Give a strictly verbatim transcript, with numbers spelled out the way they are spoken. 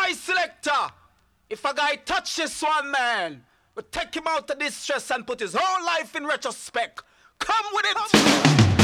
Boy selector, if a guy touch this one man, we take him out of distress and put his whole life in retrospect. Come with it.